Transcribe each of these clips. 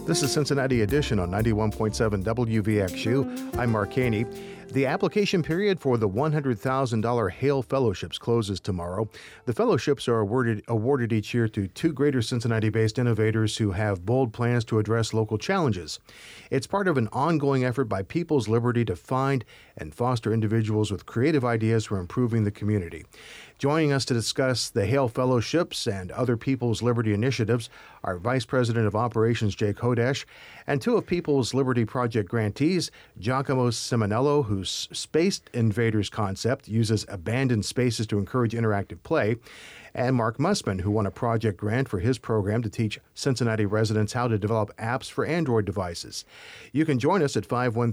This is Cincinnati Edition on 91.7 WVXU. I'm Mark Haney. The application period for the $100,000 Hale Fellowships closes tomorrow. The fellowships are awarded each year to two Greater Cincinnati-based innovators who have bold plans to address local challenges. It's part of an ongoing effort by People's Liberty to find and foster individuals with creative ideas for improving the community. Joining us to discuss the Hale Fellowships and other People's Liberty initiatives are Vice President of Operations Jake Hodash and two of People's Liberty Project grantees, Giacomo Simonello, whose Space Invaders concept uses abandoned spaces to encourage interactive play, and Mark Mussman, who won a project grant for his program to teach Cincinnati residents how to develop apps for Android devices. You can join us at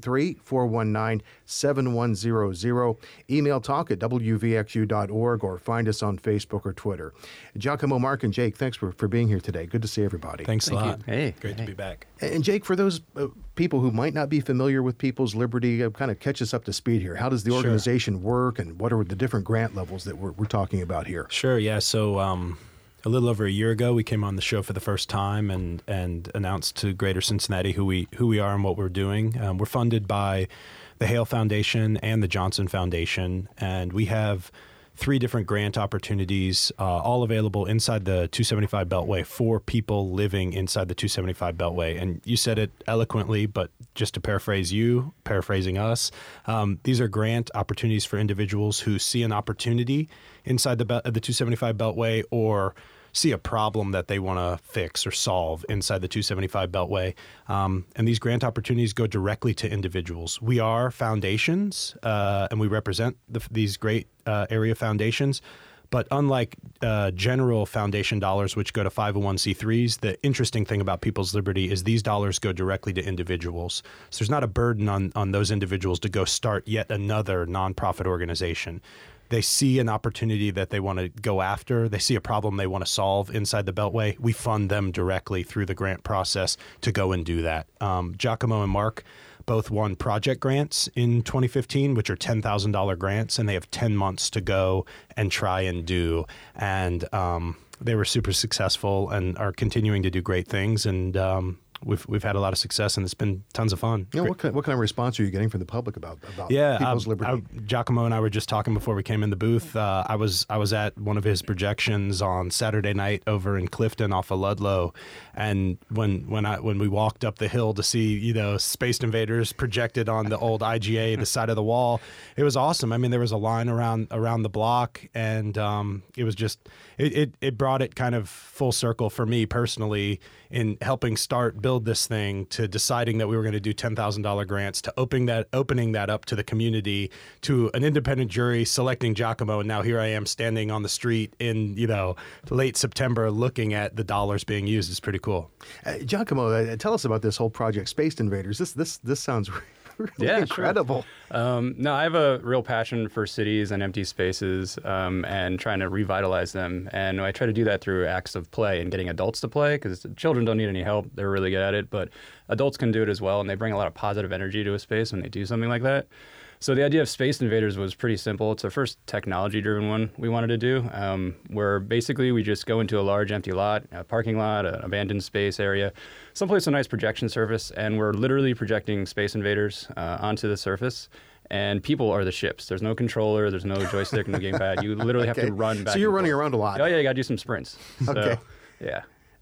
513-419-7100, email talk at wvxu.org, or find us on Facebook or Twitter. Giacomo, Mark, and Jake, thanks for being here today. Good to see everybody. Thanks a lot. Hey. Great to be back. And Jake, for those people who might not be familiar with People's Liberty, kind of catch us up to speed here. How does the organization work, and what are the different grant levels that we're talking about here? Sure, yeah. So a little over a year ago, we came on the show for the first time and announced to Greater Cincinnati who we are and what we're doing. We're funded by the Hale Foundation and the Johnson Foundation, and we have three different grant opportunities, all available inside the 275 Beltway for people living inside the 275 Beltway. And you said it eloquently, but just to paraphrase you, paraphrasing us, these are grant opportunities for individuals who see an opportunity inside the 275 Beltway, or see a problem that they want to fix or solve inside the 275 Beltway. And these grant opportunities go directly to individuals. We are foundations, and we represent these great area foundations. But unlike general foundation dollars, which go to 501c3s, the interesting thing about People's Liberty is these dollars go directly to individuals. So there's not a burden on those individuals to go start yet another nonprofit organization. They see an opportunity that they want to go after. They see a problem they want to solve inside the Beltway. We fund them directly through the grant process to go and do that. Giacomo and Mark both won project grants in 2015, which are $10,000 grants, and they have 10 months to go and try and do. And they were super successful and are continuing to do great things. And we've had a lot of success, and it's been tons of fun. You know, what kind of response are you getting from the public about People's Liberty? Giacomo and I were just talking before we came in the booth. I was at one of his projections on Saturday night over in Clifton off of Ludlow, and when we walked up the hill to see Space Invaders projected on the old IGA, the side of the wall, it was awesome. I mean, there was a line around the block, and it was just it brought it kind of full circle for me personally in helping build this thing, to deciding that we were going to do $10,000 grants, to opening that up to the community, to an independent jury selecting Giacomo, and now here I am standing on the street in late September looking at the dollars being used. It's pretty cool. Giacomo, tell us about this whole project, Space Invaders. This sounds really incredible. Sure. No, I have a real passion for cities and empty spaces, and trying to revitalize them. And I try to do that through acts of play and getting adults to play, because children don't need any help. They're really good at it, but adults can do it as well, and they bring a lot of positive energy to a space when they do something like that. So the idea of Space Invaders was pretty simple. It's the first technology-driven one we wanted to do, where basically we just go into a large empty lot, a parking lot, an abandoned space area, someplace with a nice projection surface, and we're literally projecting Space Invaders onto the surface. And people are the ships. There's no controller, there's no joystick, no gamepad. You literally have to run back. So you're running around a lot. Oh yeah, you got to do some sprints. Okay. So, yeah.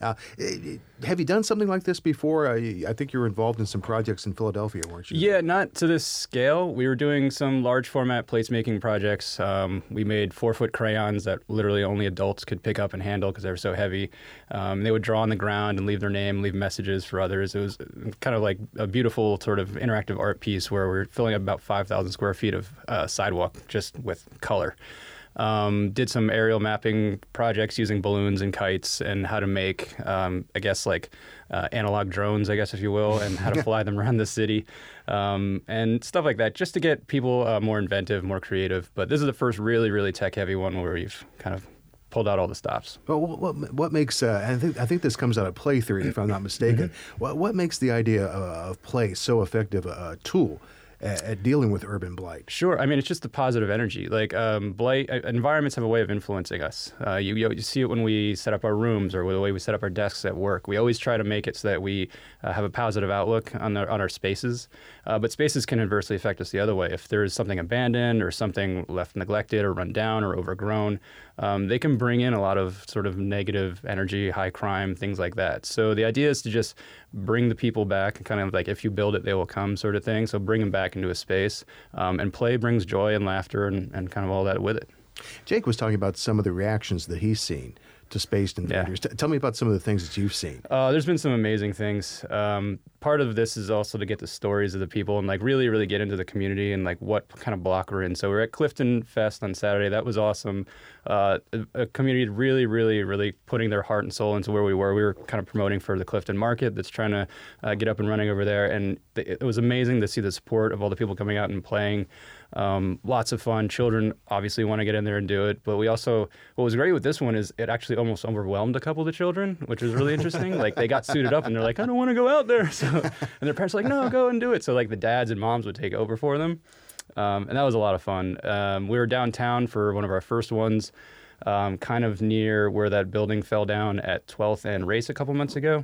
Have you done something like this before? I think you were involved in some projects in Philadelphia, weren't you? Yeah, not to this scale. We were doing some large format placemaking projects. We made 4-foot crayons that literally only adults could pick up and handle because they were so heavy. They would draw on the ground and leave their name, leave messages for others. It was kind of like a beautiful sort of interactive art piece where we're filling up about 5,000 square feet of sidewalk just with color. Did some aerial mapping projects using balloons and kites, and how to make, analog drones, I guess, if you will, and how to fly them around the city, and stuff like that, just to get people more inventive, more creative. But this is the first really, really tech-heavy one where we've kind of pulled out all the stops. Well, what makes I think this comes out of play theory, if I'm not mistaken. What makes the idea of play so effective a tool at dealing with urban blight? Sure. I mean, it's just the positive energy. Like blight, environments have a way of influencing us. You see it when we set up our rooms or the way we set up our desks at work. We always try to make it so that we have a positive outlook on our spaces. But spaces can adversely affect us the other way. If there is something abandoned or something left neglected or run down or overgrown, they can bring in a lot of sort of negative energy, high crime, things like that. So the idea is to just bring the people back, kind of like if you build it, they will come sort of thing. So bring them back into a space. And play brings joy and laughter and kind of all that with it. Jake was talking about some of the reactions that he's seen to Space Invaders. Yeah. Tell me about some of the things that you've seen. There's been some amazing things. Part of this is also to get the stories of the people and like really, really get into the community and like what kind of block we're in. So we're at Clifton Fest on Saturday. That was awesome. A community really, really, really putting their heart and soul into where we were. We were kind of promoting for the Clifton Market that's trying to get up and running over there. And it was amazing to see the support of all the people coming out and playing. Lots of fun. Children obviously want to get in there and do it. But we also, what was great with this one is it actually almost overwhelmed a couple of the children, which was really interesting. Like they got suited up and they're like, I don't want to go out there. So, and their parents were like, no, go and do it. So like the dads and moms would take over for them. And that was a lot of fun. We were downtown for one of our first ones, kind of near where that building fell down at 12th and Race a couple months ago.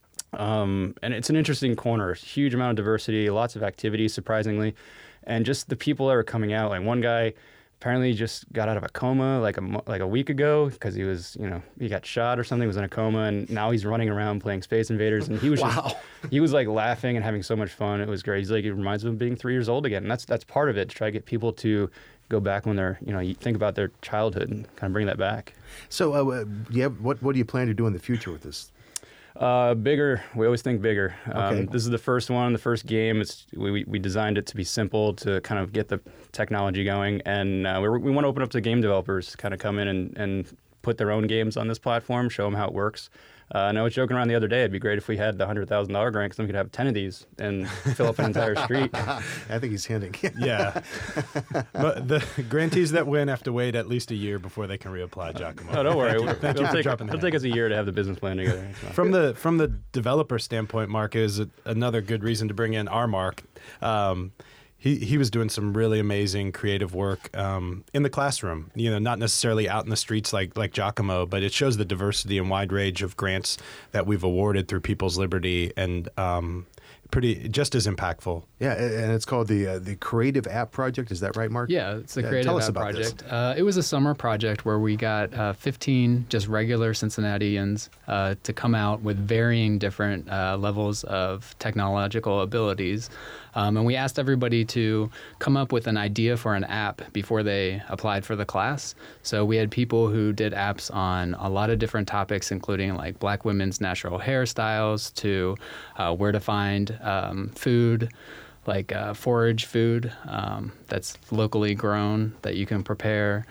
And it's an interesting corner, huge amount of diversity, lots of activity, surprisingly. And just the people that were coming out, like one guy apparently just got out of a coma like a week ago because he was, he got shot or something, was in a coma, and now he's running around playing Space Invaders. And he was he was like laughing and having so much fun. It was great. He's like, it reminds him of being 3 years old again. And that's part of it, to try to get people to go back when they're, you think about their childhood and kind of bring that back. So what do you plan to do in the future with this? Bigger. We always think bigger. Okay. This is the first one, the first game. We designed it to be simple to kind of get the technology going, and we want to open up to game developers, kind of come in and put their own games on this platform, show them how it works. And I was joking around the other day, it'd be great if we had the $100,000 grant because then we could have 10 of these and fill up an entire street. I think he's hinting. Yeah. But the grantees that win have to wait at least a year before they can reapply, Giacomo. Oh, don't worry. Thank you for dropping that. It'll take us a year to have the business plan together. From the developer standpoint, Mark, is another good reason to bring in our Mark. He was doing some really amazing creative work in the classroom, not necessarily out in the streets like Giacomo, but it shows the diversity and wide range of grants that we've awarded through People's Liberty, and just as impactful. Yeah, and it's called the Creative App Project. Is that right, Mark? Yeah, it's the Creative Tell us App about Project. It was a summer project where we got 15 just regular Cincinnatians to come out with varying different levels of technological abilities. And we asked everybody to come up with an idea for an app before they applied for the class. So we had people who did apps on a lot of different topics, including like Black women's natural hairstyles to where to find food, like forage food that's locally grown that you can prepare,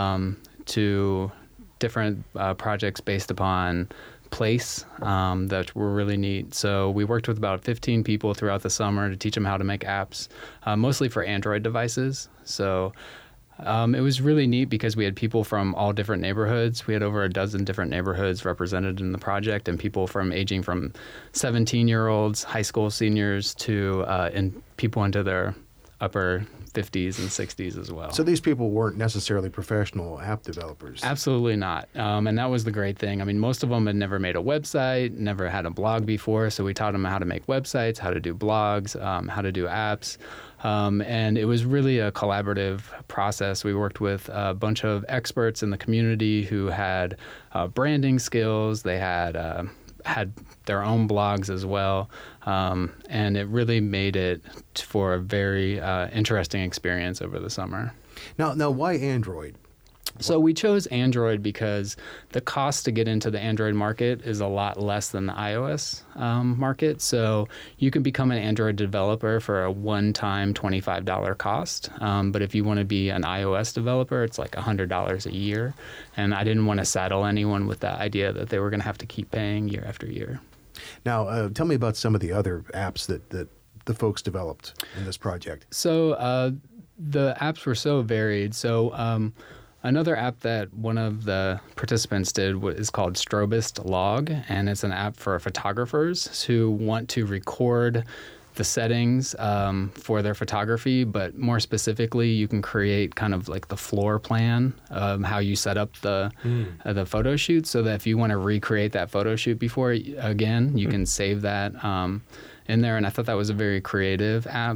to different projects based upon place that were really neat. So we worked with about 15 people throughout the summer to teach them how to make apps, mostly for Android devices. So it was really neat because we had people from all different neighborhoods. We had over a dozen different neighborhoods represented in the project, and people aging from 17-year-olds, high school seniors, to people into their upper 50s and 60s as well. So these people weren't necessarily professional app developers. Absolutely not. And that was the great thing. I mean, most of them had never made a website, never had a blog before. So we taught them how to make websites, how to do blogs, how to do apps. And it was really a collaborative process. We worked with a bunch of experts in the community who had branding skills. They had their own blogs as well. And it really made it for a very interesting experience over the summer. Now, why Android? So we chose Android because the cost to get into the Android market is a lot less than the iOS market. So you can become an Android developer for a one-time $25 cost. But if you want to be an iOS developer, it's like $100 a year. And I didn't want to saddle anyone with the idea that they were going to have to keep paying year after year. Now, tell me about some of the other apps that the folks developed in this project. So the apps were so varied. So another app that one of the participants did is called Strobist Log, and it's an app for photographers who want to record the settings for their photography, but more specifically, you can create kind of like the floor plan of how you set up the photo shoot, so that if you want to recreate that photo shoot before again, you can save that in there. And I thought that was a very creative app,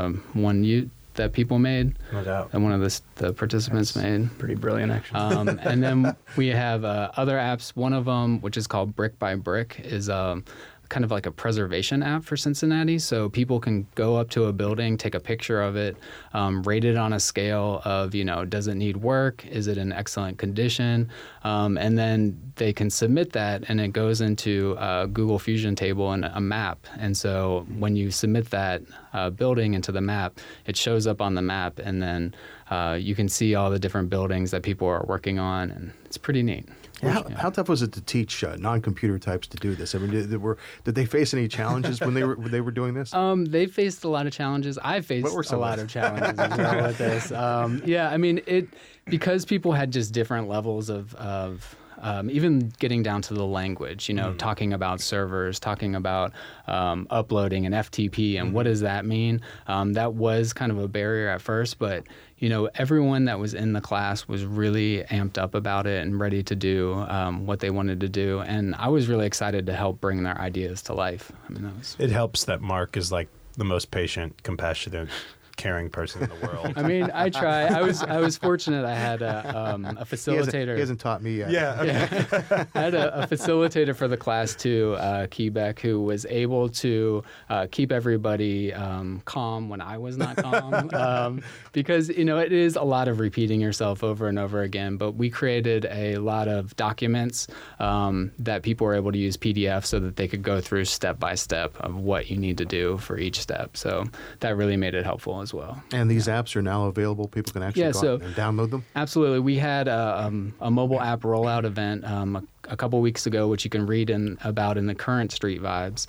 that people made. No doubt. And one of the participants made. Pretty brilliant, actually. And then we have other apps. One of them, which is called Brick by Brick, is kind of like a preservation app for Cincinnati. So people can go up to a building, take a picture of it, rate it on a scale of, does it need work? Is it in excellent condition? And then they can submit that, and it goes into a Google Fusion table and a map. And so when you submit that building into the map, it shows up on the map, and then you can see all the different buildings that people are working on, and it's pretty neat. How tough was it to teach non-computer types to do this? I mean, did they face any challenges when they were doing this? They faced a lot of challenges. I faced a lot of challenges as well with this. I mean, because people had just different levels of even getting down to the language, talking about servers, talking about uploading an FTP, and what does that mean? That was kind of a barrier at first, but everyone that was in the class was really amped up about it and ready to do what they wanted to do. And I was really excited to help bring their ideas to life. I mean, It helps that Mark is like the most patient, compassionate, caring person in the world. I mean, I try. I was fortunate. I had a facilitator. He hasn't taught me yet. Yeah. Okay. I had a facilitator for the class too, Quebec, who was able to keep everybody calm when I was not calm, because it is a lot of repeating yourself over and over again. But we created a lot of documents that people were able to use PDF so that they could go through step by step of what you need to do for each step. So that really made it helpful as well. And these apps are now available. People can actually go out and download them? Absolutely. We had a mobile app rollout event a couple weeks ago, which you can read about in the current Street Vibes.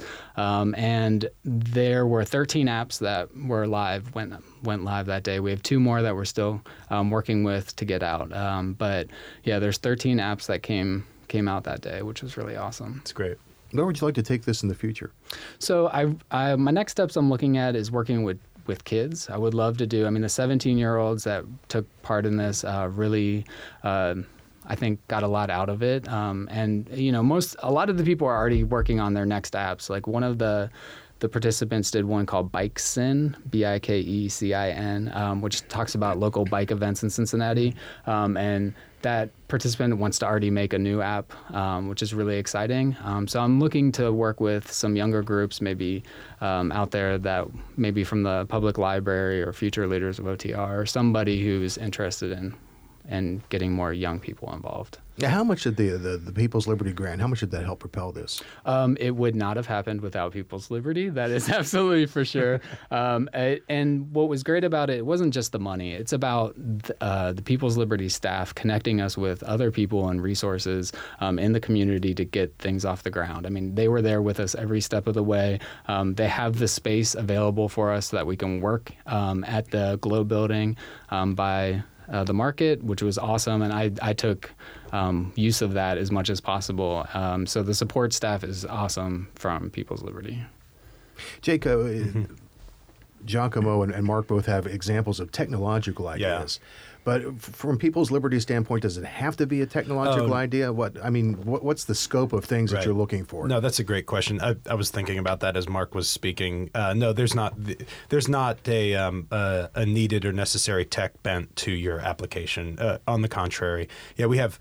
And there were 13 apps that were live, went live that day. We have 2 more that we're still working with to get out. But yeah, there's 13 apps that came out that day, which was really awesome. It's great. Where would you like to take this in the future? So my next steps I'm looking at is working with kids. I would love to do, the 17-year-olds that took part in this really, I think, got a lot out of it. And, a lot of the people are already working on their next apps. Like one of the participants did one called Bikecin, Bikecin, which talks about local bike events in Cincinnati. And that participant wants to already make a new app, which is really exciting. So I'm looking to work with some younger groups, maybe out there that maybe from the public library or future leaders of OTR, or somebody who's interested in getting more young people involved. Yeah, how much did the People's Liberty Grant, how much did that help propel this? It would not have happened without People's Liberty. That is absolutely for sure. And what was great about it wasn't just the money. It's about the People's Liberty staff connecting us with other people and resources in the community to get things off the ground. I mean, they were there with us every step of the way. They have the space available for us so that we can work at the Globe Building by the market, which was awesome. And I took use of that as much as possible. So the support staff is awesome from People's Liberty. Jake, Giacomo and Mark both have examples of technological ideas. Yeah. But from People's Liberty standpoint, does it have to be a technological idea? What's the scope of things that you're looking for? No, that's a great question. I was thinking about that as Mark was speaking. No, there's not a needed or necessary tech bent to your application. On the contrary, we have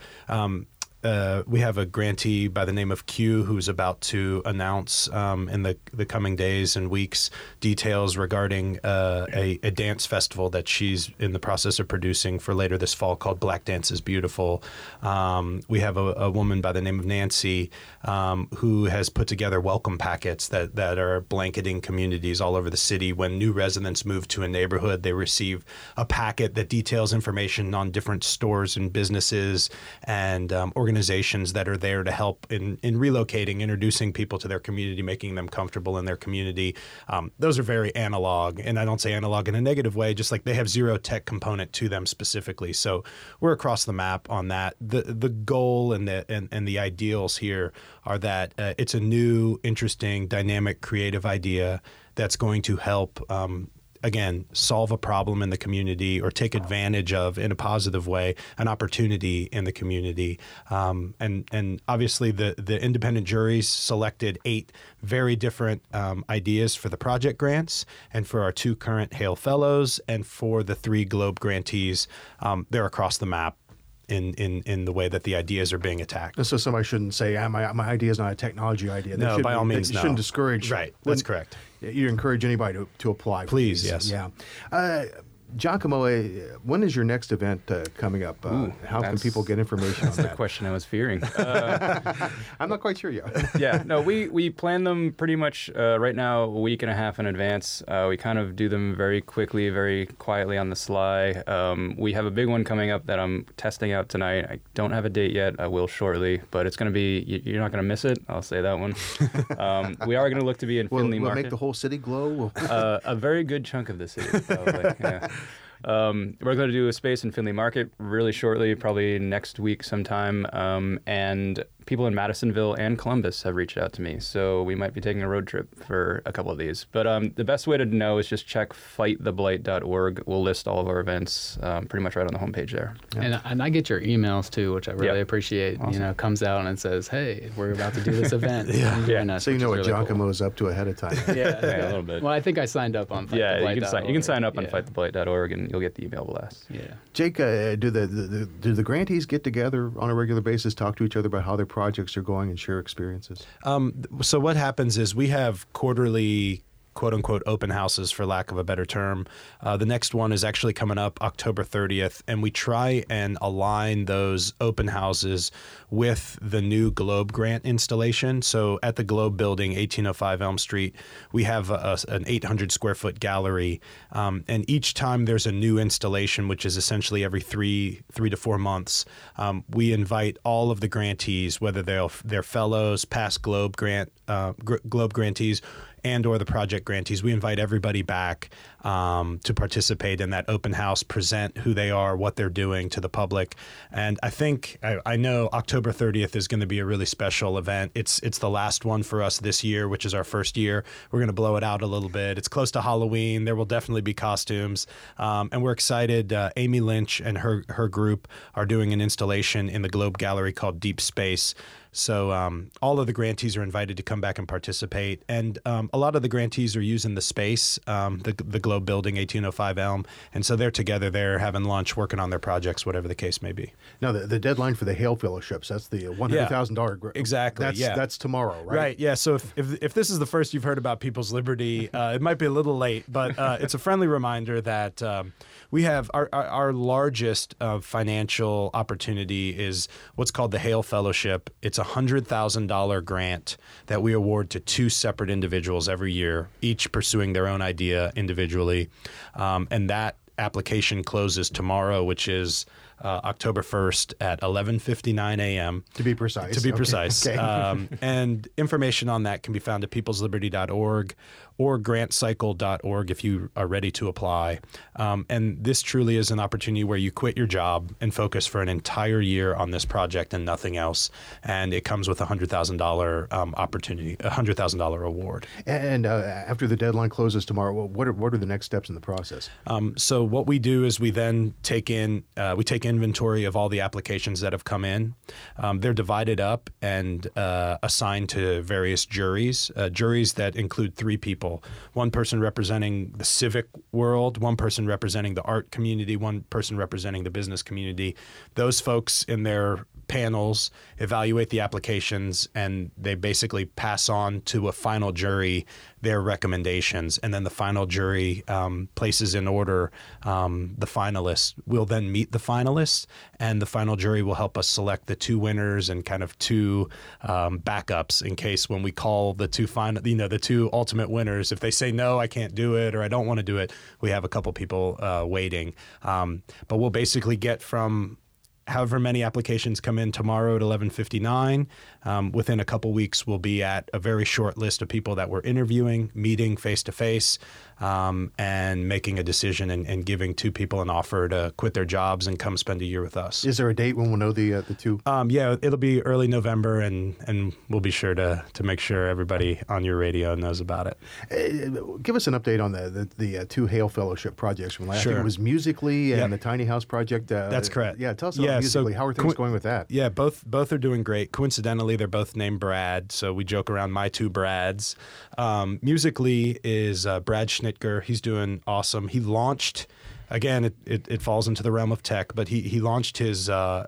a grantee by the name of Q who's about to announce in the coming days and weeks details regarding a dance festival that she's in the process of producing for later this fall called Black Dance is Beautiful. We have a woman by the name of Nancy who has put together welcome packets that are blanketing communities all over the city. When new residents move to a neighborhood, they receive a packet that details information on different stores and businesses and organizations that are there to help in relocating, introducing people to their community, making them comfortable in their community. Those are very analog, and I don't say analog in a negative way, just like they have zero tech component to them specifically. So we're across the map on that. The goal and the ideals here are that it's a new, interesting, dynamic, creative idea that's going to help again, solve a problem in the community or take advantage of, in a positive way, an opportunity in the community. And obviously the independent juries selected 8 very different ideas for the project grants and for our 2 current Hale Fellows and for the 3 Globe grantees. They're across the map in the way that the ideas are being attacked. So somebody shouldn't say, my idea is not a technology idea. No, by all means, you no. shouldn't discourage. Right, that's correct. You encourage anybody to apply. Please, yes. Yeah. Giacomo, when is your next event coming up? How can people get information on that? That's the question I was fearing. I'm not quite sure yet. Yeah, no, we plan them pretty much right now a week and a half in advance. We kind of do them very quickly, very quietly on the sly. We have a big one coming up that I'm testing out tonight. I don't have a date yet. I will shortly, but it's going to be, you're not going to miss it. I'll say that one. We are going to look to be in Finley Will it Market. make the whole city glow? A very good chunk of the city, probably. Yeah. We're going to do a space in Finley Market really shortly, probably next week sometime. And people in Madisonville and Columbus have reached out to me, so we might be taking a road trip for a couple of these. But the best way to know is just check fighttheblight.org. We'll list all of our events pretty much right on the homepage there. Yeah. And I get your emails too, which I really appreciate. Awesome. You know, it comes out and it says, "Hey, we're about to do this event." So you know what Giacomo is up to ahead of time. Yeah, a little bit. Well, I think I signed up on Yeah, you can sign up on Yeah. fighttheblight.org and you'll get the email blast. Yeah. Jake, do the grantees get together on a regular basis, talk to each other about how their projects are going, and share experiences? So what happens is we have quarterly quote-unquote open houses, for lack of a better term. The next one is actually coming up October 30th, and we try and align those open houses with the new Globe grant installation. So at the Globe building, 1805 Elm Street, we have an 800-square-foot gallery, and each time there's a new installation, which is essentially every three to 4 months, we invite all of the grantees, whether they're fellows, past Globe grantees, and or the project grantees. We invite everybody back to participate in that open house, present who they are, what they're doing to the public. And I know October 30th is going to be a really special event. It's the last one for us this year, which is our first year. We're going to blow it out a little bit. It's close to Halloween. There will definitely be costumes. And we're excited. Amy Lynch and her group are doing an installation in the Globe Gallery called Deep Space. So all of the grantees are invited to come back and participate. And a lot of the grantees are using the space, the Globe building, 1805 Elm. And so they're together there having lunch, working on their projects, whatever the case may be. Now, the deadline for the Hale Fellowships, that's the $100,000. Exactly, That's tomorrow, right? Right, yeah. So if this is the first you've heard about People's Liberty, it might be a little late, but it's a friendly reminder that we have our largest financial opportunity is what's called the Hale Fellowship. It's a $100,000 grant that we award to 2 separate individuals every year, each pursuing their own idea individually. And that application closes tomorrow, which is October 1st at 11:59 a.m. To be precise. Okay. And information on that can be found at peoplesliberty.org or grantcycle.org if you are ready to apply. And this truly is an opportunity where you quit your job and focus for an entire year on this project and nothing else. And it comes with a $100,000 opportunity, a $100,000 award. And after the deadline closes tomorrow, what are the next steps in the process? So what we do is we then take inventory of all the applications that have come in. They're divided up and assigned to various juries that include 3 people. One person representing the civic world, one person representing the art community, one person representing the business community. Those folks in their panels evaluate the applications, and they basically pass on to a final jury their recommendations, and then the final jury places in order the finalists. We'll then meet the finalists, and the final jury will help us select the 2 winners and kind of 2 backups in case when we call the 2 the 2 ultimate winners, if they say no, I can't do it, or I don't want to do it, we have a couple people waiting. But we'll basically get from however many applications come in tomorrow at 11:59. Within a couple weeks, we'll be at a very short list of people that we're interviewing, meeting face-to-face, and making a decision and giving 2 people an offer to quit their jobs and come spend a year with us. Is there a date when we'll know the 2? Yeah, it'll be early November, and we'll be sure to make sure everybody on your radio knows about it. Give us an update on the 2 Hale Fellowship projects from last. Sure. I think it was Musically and the Tiny House Project. That's correct. Yeah, tell us about Musically. How are things going with that? Yeah, both are doing great. Coincidentally, they're both named Brad, so we joke around my 2 Brads. Musically is Brad Schnitger. He's doing awesome. He launched, again, it falls into the realm of tech, but he launched his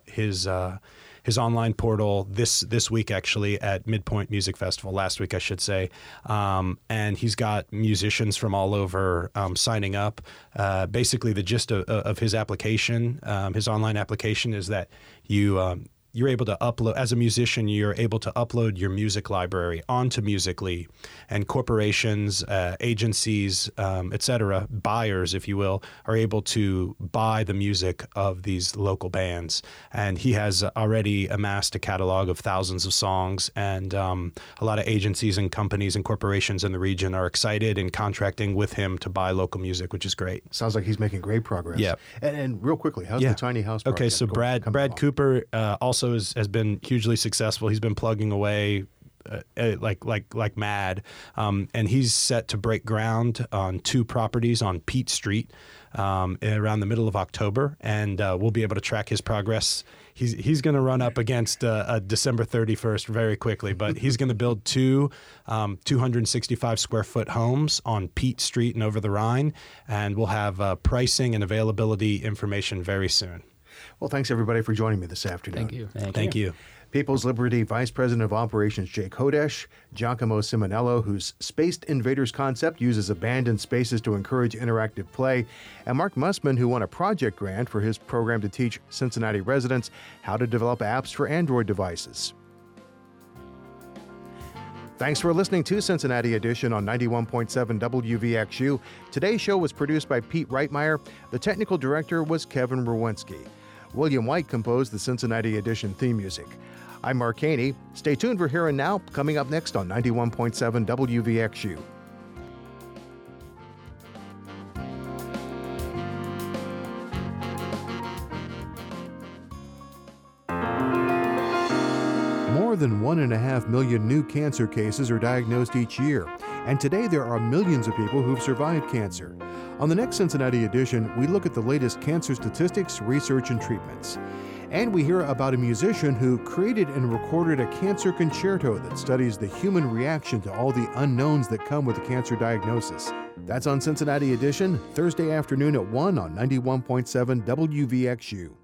online portal this week, actually, at Midpoint Music Festival, last week, I should say. And he's got musicians from all over signing up. Basically, the gist of his application, his online application, is that you're able to upload, as a musician, you're able to upload your music library onto Musically, and corporations, agencies, etc., buyers, if you will, are able to buy the music of these local bands. And he has already amassed a catalog of thousands of songs, and a lot of agencies and companies and corporations in the region are excited and contracting with him to buy local music, which is great. Sounds like he's making great progress. Yeah. And real quickly, how's the Tiny House project? Okay, so Brad Cooper also has been hugely successful. He's been plugging away like mad, and he's set to break ground on 2 properties on Pete Street around the middle of October, and we'll be able to track his progress. He's going to run up against December 31st very quickly, but he's going to build 2 265 square foot homes on Pete Street and over the Rhine, and we'll have pricing and availability information very soon. Well, thanks everybody for joining me this afternoon. Thank you. Thank you. People's Liberty Vice President of Operations Jake Hodesh, Giacomo Simonello, whose Spaced Invaders concept uses abandoned spaces to encourage interactive play, and Mark Mussman, who won a project grant for his program to teach Cincinnati residents how to develop apps for Android devices. Thanks for listening to Cincinnati Edition on 91.7 WVXU. Today's show was produced by Pete Reitmeyer. The technical director was Kevin Rowinski. William White composed the Cincinnati Edition theme music. I'm Mark Haney. Stay tuned for Here and Now, coming up next on 91.7 WVXU. More than 1.5 million new cancer cases are diagnosed each year, and today there are millions of people who've survived cancer. On the next Cincinnati Edition, we look at the latest cancer statistics, research, and treatments. And we hear about a musician who created and recorded a cancer concerto that studies the human reaction to all the unknowns that come with a cancer diagnosis. That's on Cincinnati Edition, Thursday afternoon at 1 on 91.7 WVXU.